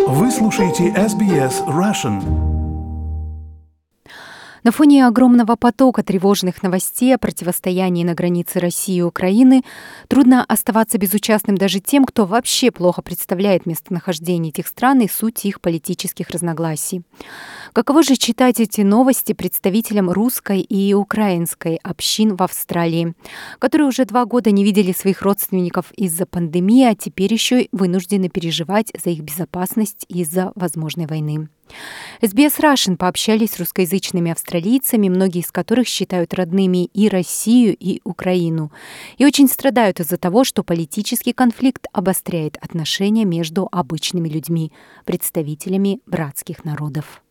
Вы слушаете SBS Russian. На фоне огромного потока тревожных новостей о противостоянии на границе России и Украины трудно оставаться безучастным даже тем, кто вообще плохо представляет местонахождение этих стран и суть их политических разногласий. Каково же читать эти новости представителям русской и украинской общин в Австралии, которые уже 2 года не видели своих родственников из-за пандемии, а теперь еще и вынуждены переживать за их безопасность из-за возможной войны. SBS Russian пообщались с русскоязычными австралийцами, многие из которых считают родными и Россию, и Украину, и очень страдают из-за того, что политический конфликт обостряет отношения между обычными людьми, представителями братских народов.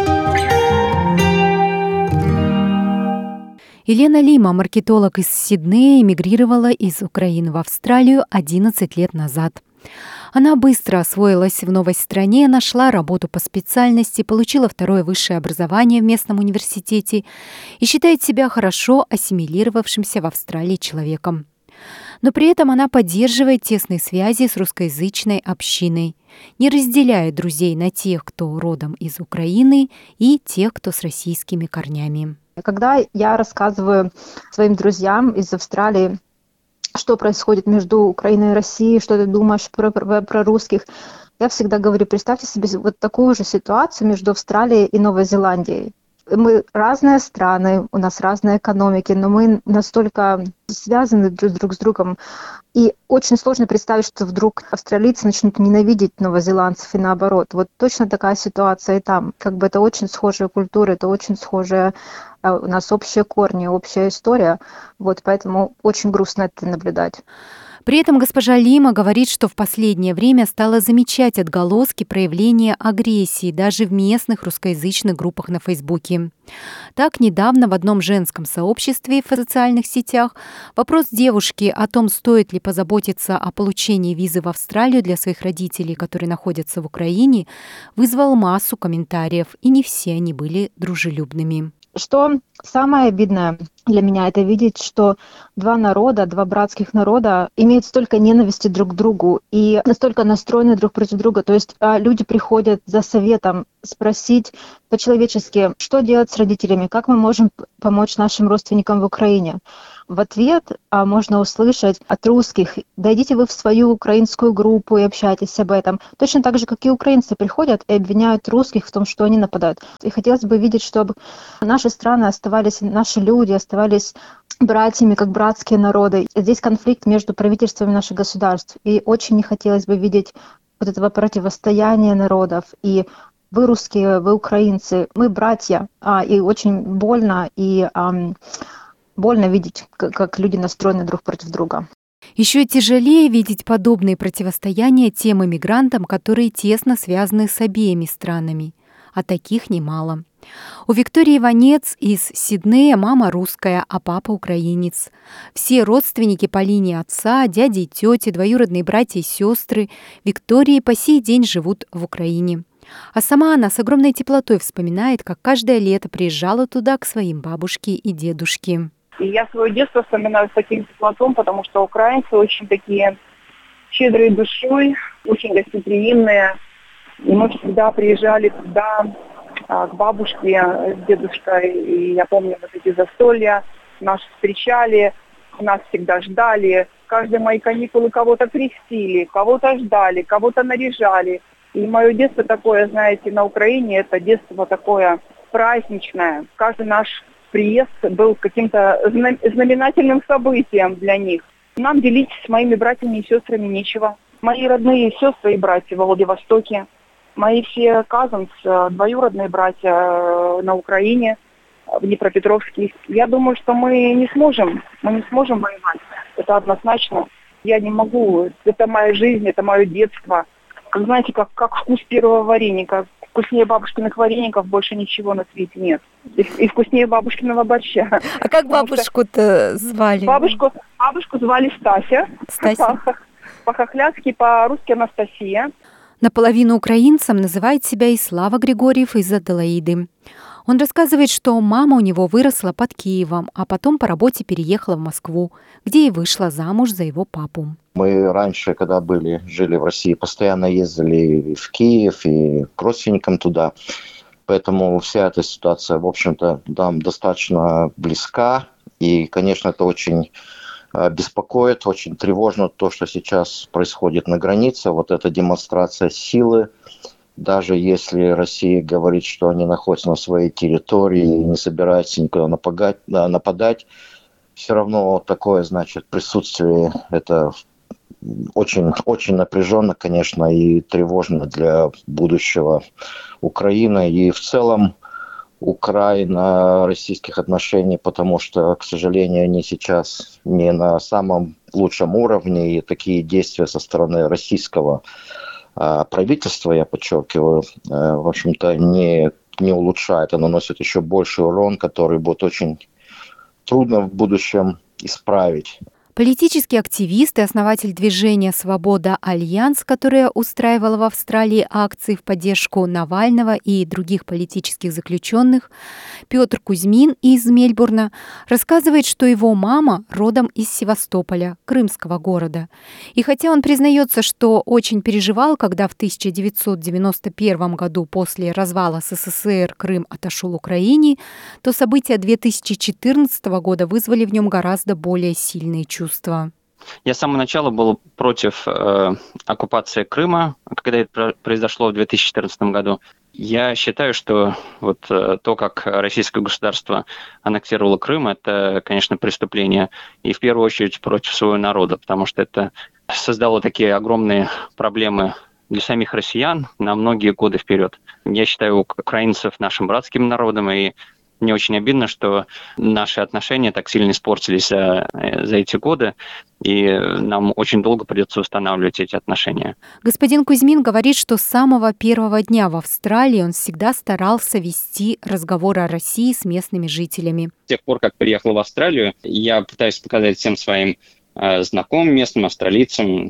Елена Лима, маркетолог из Сиднея, эмигрировала из Украины в Австралию 11 лет назад. Она быстро освоилась в новой стране, нашла работу по специальности, получила 2-е высшее образование в местном университете и считает себя хорошо ассимилировавшимся в Австралии человеком. Но при этом она поддерживает тесные связи с русскоязычной общиной, не разделяя друзей на тех, кто родом из Украины, и тех, кто с российскими корнями. Когда я рассказываю своим друзьям из Австралии, что происходит между Украиной и Россией, что ты думаешь про русских, я всегда говорю, представьте себе вот такую же ситуацию между Австралией и Новой Зеландией. Мы разные страны, у нас разные экономики, но мы настолько связаны друг с другом. И очень сложно представить, что вдруг австралийцы начнут ненавидеть новозеландцев и наоборот. Вот точно такая ситуация и там. Как бы это очень схожая культура, это очень схожая, у нас общие корни, общая история. Вот поэтому очень грустно это наблюдать. При этом госпожа Лима говорит, что в последнее время стала замечать отголоски проявления агрессии даже в местных русскоязычных группах на Фейсбуке. Так, недавно в одном женском сообществе в социальных сетях вопрос девушки о том, стоит ли позаботиться о получении визы в Австралию для своих родителей, которые находятся в Украине, вызвал массу комментариев, и не все они были дружелюбными. Что самое обидное для меня, это видеть, что 2 народа, 2 братских народа имеют столько ненависти друг к другу и настолько настроены друг против друга. То есть люди приходят за советом спросить по-человечески, что делать с родителями, как мы можем помочь нашим родственникам в Украине. В ответ можно услышать от русских: да идите вы в свою украинскую группу и общайтесь об этом. Точно так же, как и украинцы приходят и обвиняют русских в том, что они нападают. И хотелось бы видеть, чтобы наши страны оставались, наши люди оставались братьями, как братские народы. Здесь конфликт между правительствами наших государств. И очень не хотелось бы видеть вот этого противостояния народов. И вы русские, вы украинцы, мы братья. И очень больно, больно видеть, как люди настроены друг против друга. Еще тяжелее видеть подобные противостояния тем иммигрантам, которые тесно связаны с обеими странами. А таких немало. У Виктории Иванец из Сиднея мама русская, а папа украинец. Все родственники по линии отца, дяди и тети, двоюродные братья и сестры Виктории по сей день живут в Украине. А сама она с огромной теплотой вспоминает, как каждое лето приезжала туда к своим бабушке и дедушке. И я свое детство вспоминаю с таким теплотом, потому что украинцы очень такие щедрые душой, очень гостеприимные. И мы всегда приезжали туда к бабушке с дедушкой. И я помню вот эти застолья, нас встречали, нас всегда ждали. Каждые мои каникулы кого-то крестили, кого-то ждали, кого-то наряжали. И мое детство такое, знаете, на Украине, это детство такое праздничное. Каждый наш приезд был каким-то знаменательным событием для них. Нам делить с моими братьями и сестрами нечего. Мои родные сестры и братья во Владивостоке, мои все cousins, двоюродные братья на Украине, в Днепропетровске. Я думаю, что мы не сможем воевать. Это однозначно. Я не могу. Это моя жизнь, это мое детство. Знаете, как вкус первого вареника. Вкуснее бабушкиных вареников больше ничего на свете нет. И вкуснее бабушкиного борща. А как бабушку-то звали? Бабушку звали Стася. Стася. По-хохляцки, по-русски Анастасия. Наполовину украинцем называет себя и Слава Григорьев из Аделаиды. Он рассказывает, что мама у него выросла под Киевом, а потом по работе переехала в Москву, где и вышла замуж за его папу. Мы раньше, когда жили в России, постоянно ездили и в Киев, и к родственникам туда. Поэтому вся эта ситуация, в общем-то, нам достаточно близка. И, конечно, это очень беспокоит, очень тревожно то, что сейчас происходит на границе. Вот эта демонстрация силы. Даже если Россия говорит, что они находятся на своей территории и не собираются никуда нападать, все равно такое, значит, присутствие, это очень, очень напряженно, конечно, и тревожно для будущего Украины. И в целом Украина-российских отношений, потому что, к сожалению, они сейчас не на самом лучшем уровне, и такие действия со стороны российского правительство, я подчеркиваю, в общем-то, не улучшает, а наносит еще больший урон, который будет очень трудно в будущем исправить. Политический активист и основатель движения «Свобода Альянс», которое устраивало в Австралии акции в поддержку Навального и других политических заключенных, Петр Кузьмин из Мельбурна рассказывает, что его мама родом из Севастополя, крымского города. И хотя он признается, что очень переживал, когда в 1991 году после развала СССР Крым отошел Украине, то события 2014 года вызвали в нем гораздо более сильные чувства. Я с самого начала был против оккупации Крыма, когда это произошло в 2014 году. Я считаю, что вот то, как российское государство аннексировало Крым, это, конечно, преступление. И в первую очередь против своего народа, потому что это создало такие огромные проблемы для самих россиян на многие годы вперед. Я считаю украинцев нашим братским народом, и мне очень обидно, что наши отношения так сильно испортились за эти годы, и нам очень долго придется устанавливать эти отношения. Господин Кузьмин говорит, что с самого первого дня в Австралии он всегда старался вести разговоры о России с местными жителями. С тех пор, как приехал в Австралию, я пытаюсь показать всем своим знакомым местным австралийцам,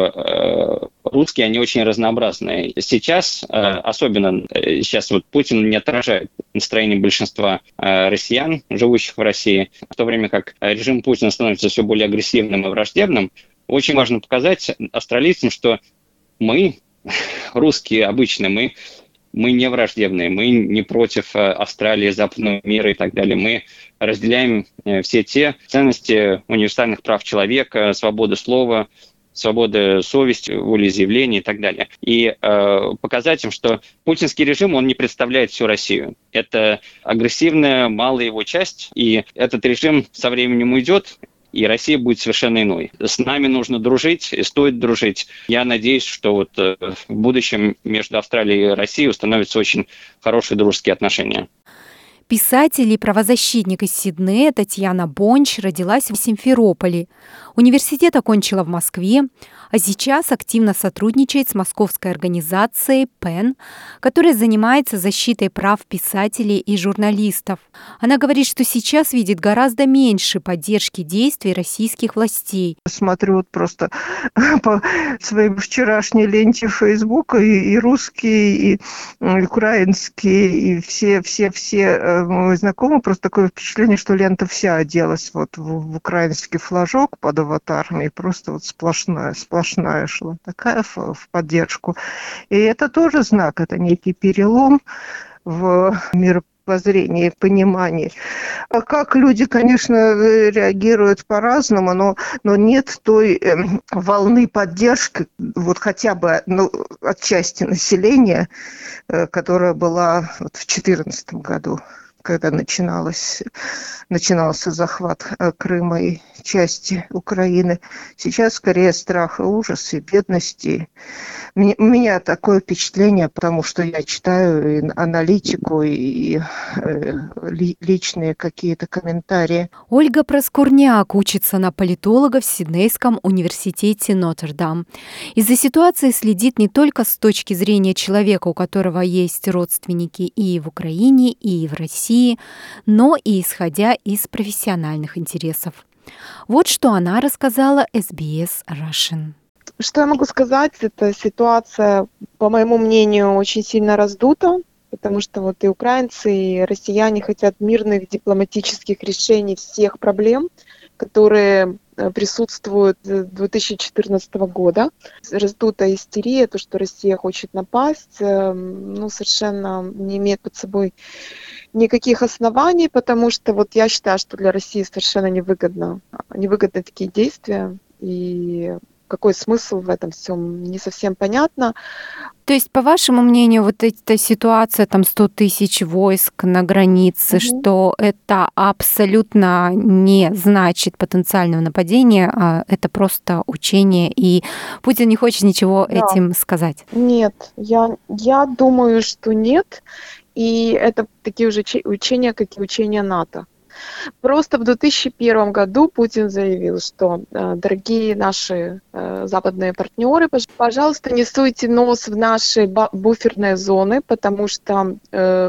что русские, они очень разнообразные. Сейчас, особенно сейчас вот Путин не отражает настроение большинства россиян, живущих в России, в то время как режим Путина становится все более агрессивным и враждебным. Очень важно показать австралийцам, что мы, русские обычные, мы не враждебные, мы не против Австралии, западного мира и так далее. Мы разделяем все те ценности универсальных прав человека, свободы слова, свободы совести, волеизъявления и так далее. И показать им, что путинский режим, он не представляет всю Россию. Это агрессивная, малая его часть, и этот режим со временем уйдет, и Россия будет совершенно иной. С нами нужно дружить, и стоит дружить. Я надеюсь, что вот в будущем между Австралией и Россией установятся очень хорошие дружеские отношения. Писатель и правозащитник из Сиднея Татьяна Бонч родилась в Симферополе. Университет окончила в Москве, а сейчас активно сотрудничает с московской организацией ПЕН, которая занимается защитой прав писателей и журналистов. Она говорит, что сейчас видит гораздо меньше поддержки действий российских властей. Смотрю вот просто по своей вчерашней ленте Фейсбука и русские, и украинские, и все мои знакомые, просто такое впечатление, что лента вся оделась вот в украинский флажок под аватарами, и просто вот сплошная шла, такая в поддержку. И это тоже знак, это некий перелом в мировоззрении, понимании. А как люди, конечно, реагируют по-разному, но нет той волны поддержки, вот хотя бы от части населения, которая была вот в 2014 году, когда начинался захват Крыма и части Украины. Сейчас скорее страх и ужас, и бедности. У меня такое впечатление, потому что я читаю и аналитику, и личные какие-то комментарии. Ольга Проскурняк учится на политолога в Сиднейском университете Нотр-Дам. Из-за ситуации следит не только с точки зрения человека, у которого есть родственники и в Украине, и в России, но и исходя из профессиональных интересов. Вот что она рассказала SBS Russian. Что я могу сказать? Эта ситуация, по моему мнению, очень сильно раздута. потому что вот и украинцы, и россияне хотят мирных дипломатических решений всех проблем, которые присутствуют с 2014 года. Раздутая истерия, то, что Россия хочет напасть, совершенно не имеет под собой никаких оснований, потому что вот я считаю, что для России совершенно невыгодны такие действия, и какой смысл в этом всем, не совсем понятно. То есть, по вашему мнению, вот эта ситуация, 100 тысяч войск на границе, что это абсолютно не значит потенциального нападения, а это просто учение, и Путин не хочет ничего этим сказать? Нет, я думаю, что нет, и это такие же учения, как и учения НАТО. Просто в 2001 году Путин заявил, что, дорогие наши западные партнеры, пожалуйста, не суйте нос в наши буферные зоны, потому что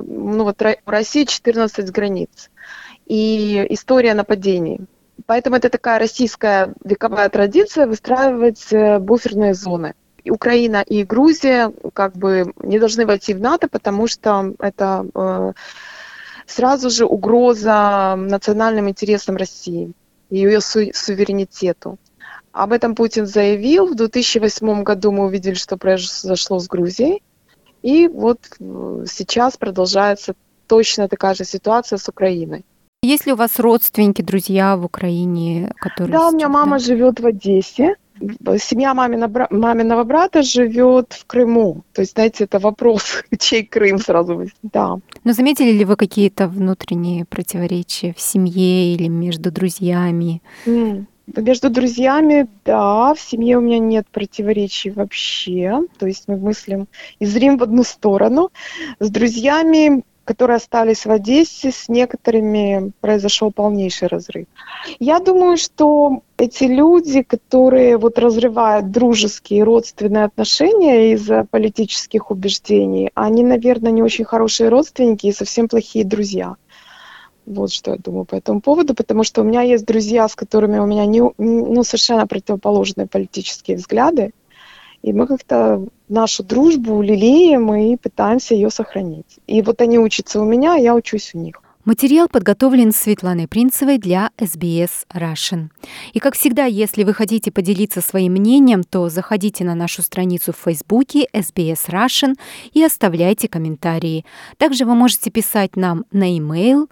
у России 14 границ и история нападений. Поэтому это такая российская вековая традиция выстраивать буферные зоны. И Украина и Грузия не должны войти в НАТО, потому что это сразу же угроза национальным интересам России и ее суверенитету. Об этом Путин заявил. В 2008 году мы увидели, что произошло с Грузией. И вот сейчас продолжается точно такая же ситуация с Украиной. Есть ли у вас родственники, друзья в Украине, которые... Да, у меня мама живет в Одессе. Семья маминого брата живет в Крыму. То есть, знаете, это вопрос, чей Крым сразу. Да. Но заметили ли вы какие-то внутренние противоречия в семье или между друзьями? Между друзьями, да, в семье у меня нет противоречий вообще. То есть мы мыслим и зрим в одну сторону. С друзьями, которые остались в Одессе, с некоторыми произошел полнейший разрыв. Я думаю, что эти люди, которые разрывают дружеские и родственные отношения из-за политических убеждений, они, наверное, не очень хорошие родственники и совсем плохие друзья. Вот что я думаю по этому поводу, потому что у меня есть друзья, с которыми у меня совершенно противоположные политические взгляды, и мы как-то нашу дружбу лелеем и пытаемся ее сохранить. И вот они учатся у меня, а я учусь у них. Материал подготовлен Светланой Принцевой для SBS Russian. И, как всегда, если вы хотите поделиться своим мнением, то заходите на нашу страницу в Фейсбуке SBS Russian и оставляйте комментарии. Также вы можете писать нам на e-mail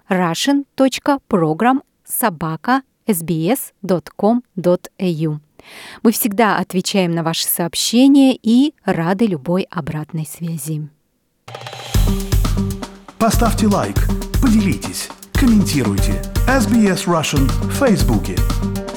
russian.program@sbs.com.au. Мы всегда отвечаем на ваши сообщения и рады любой обратной связи. Поставьте лайк, поделитесь, комментируйте. SBS Russian в Фейсбуке.